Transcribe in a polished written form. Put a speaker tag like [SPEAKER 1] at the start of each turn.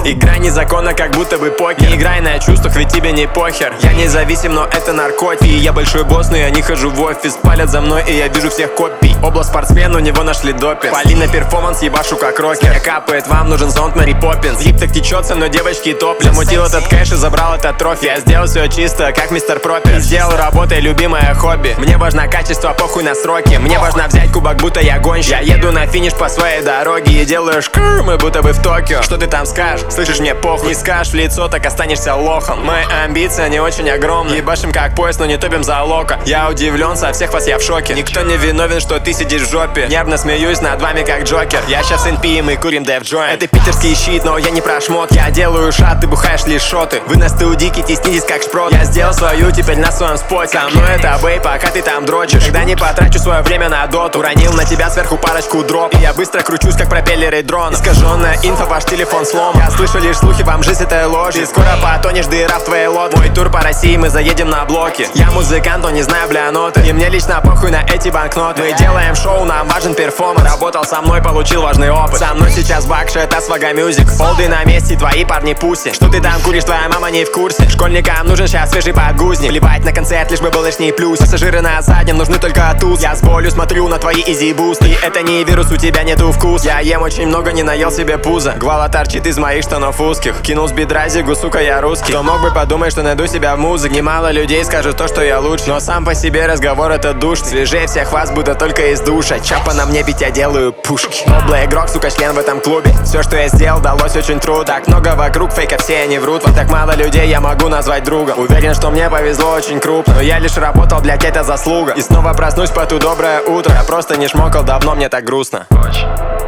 [SPEAKER 1] Играй незаконно, как будто бы покер. Не играй на чувствах, ведь тебе не похер. Я независим, но это наркотик. И я большой босс, но я не хожу в офис. Палят за мной, и я вижу всех копий. Область спортсмен, у него нашли допинг. Полина перформанс, ебашу как рокер. Капает, вам нужен зонт Мэри Поппинс. Зип так течется, но девочки топлес. Замутил этот кэш и забрал этот трофи. Я сделал все чисто, как мистер Пропер. Сделал работой любимое хобби. Мне важно качество, похуй на сроки. Мне важно взять кубок, будто я гонщик. Я еду на финиш по своей дороге и делаю шкр, мы будто бы в Токио. Что ты там скажешь? Слышишь, мне похуй. Не скажешь в лицо, так останешься лохом. Мои амбиции, они очень огромные. Ебашим как поезд, но не топим за лока. Я удивлен, со всех вас я в шоке. Никто не виновен, что ты сидишь в жопе. Нервно смеюсь над вами как Джокер. Я сейчас НП, и мы курим Дэв Джойнт. Это питерский щит, но я не про шмот. Я делаю шат, ты бухаешь лишь шоты. Вы на студике теснитесь как шпрот. Я сделал свою, теперь на своем споте. Со мной это бей, пока ты там дрочишь. Когда не потрачу свое время на доту. Уронил на тебя сверху парочку дроп. И я быстро кручусь, как пропеллеры дрона. Искаженная инфа, ваш телефон слом. Я слышу лишь слухи, вам жизнь это ложь. Ты скоро потонешь, дыра в твоей лодке. Мой тур по России, мы заедем на блоки. Я музыкант, но не знаю, бля, ноты. И мне лично похуй на эти банкноты. Мы делаем шоу, нам важен перформанс. Работал со мной, получил важный опыт. Со мной сейчас бакши, это свага мюзик. Олды на месте, твои парни пуси. Что ты там куришь, твоя мама не в курсе. Школьникам нужен сейчас свежий подгузник. Плевать на концерт, лишь бы был лишний плюс. Пассажиры на заднем нужны только туз. Я с болью смотрю на твои изи-бусты. Это не вирус, у тебя нету вкус. Я ем очень много, не наел себе пузо. Гвала торчит из моих штанов узких. Кинул с бедра зигу, сука, я русский. Кто мог бы подумать, что найду себя в музыке. Немало людей скажут то, что я лучше. Но сам по себе разговор это душ. Свежее всех вас, будто только из душа. Чапа на мне, ведь я делаю пушки. Облый игрок, сука, член в этом клубе. Все, что я сделал, далось очень трудно. Так много вокруг фейков, все они врут. Вот так мало людей я могу назвать другом. Уверен, что мне повезло очень крупно. Но я лишь работал, блять, это заслуга. И снова проснусь по ту доброе утро. Я просто не шмокал, давно мне так грустно.